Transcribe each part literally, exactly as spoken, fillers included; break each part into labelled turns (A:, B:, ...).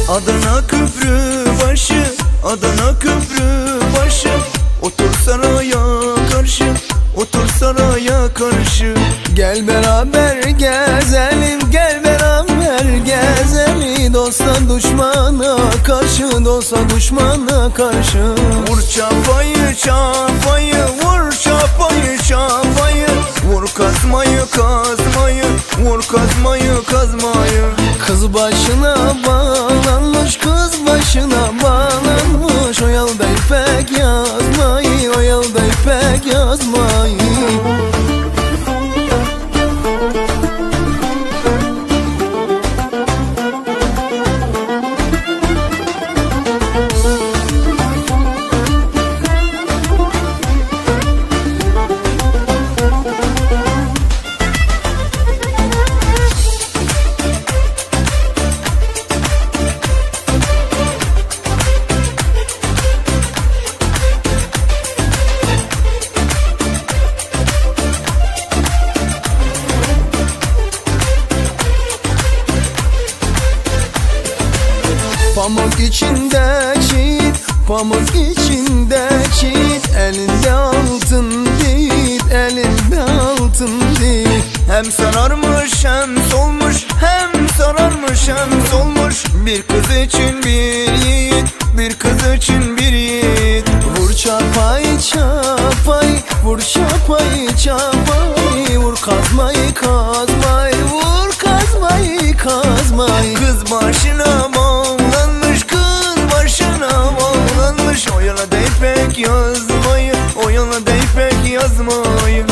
A: Adana köprü başı, Adana köprü başı. Otur saraya karşı, otur saraya karşı.
B: Gel beraber gezelim, gel beraber gezelim. Dosta düşmana karşı, dosta düşmana karşı.
A: Vur çapayı çapayı, vur çapayı çapayı. Vur kazmayı kazmayı, vur kazmayı kazmayı.
B: Kız başına bağlanmış, kız başına bağlanmış. O yolda ipek yazmayı, o yolda ipek yazmayı. Pamuk içinde çit, pamuk içinde çit. Elinde altın dit, elinde altın dit.
A: Hem sararmış hem solmuş, hem sararmış hem solmuş. Bir kız için bir yiğit, bir kız için bir yiğit.
B: Vur çapayı çapayı, vur çapayı çapayı. Vur kazmayı kazmayı, vur kazmayı kazmayı.
A: Kız başına bağlanmış, kız başına bağlanmış. O yana da ipek yazmayı, o yana da ipek yazmayı.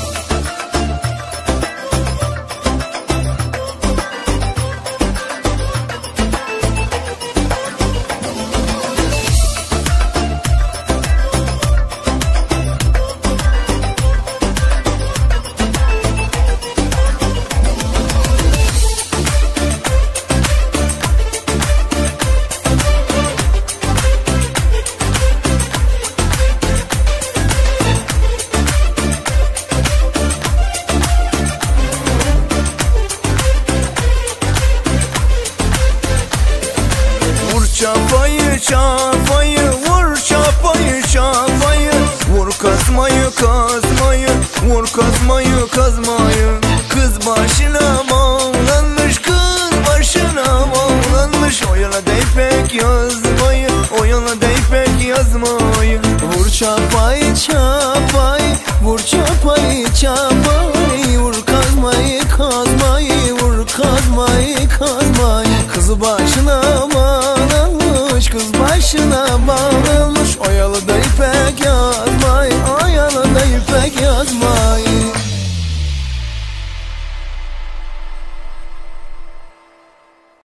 A: Çapayı çapayı, vur çapayı çapayı. Vur kazmayı kazmayı, vur kazmayı kazmayı. Kız başına bağlanmış, kız başına bağlanmış. O yana da ipek yazmayı, o yana da ipek yazmayı.
B: Vur çapayı çapayı, vur çapayı çapayı. Vur kazmayı kazmayı, vur kazmayı kazmayı. Kız başına bağlanmış, kız başına bağlanmış. O yalıda ipek yazmayı, o yalıda ipek yazmayı.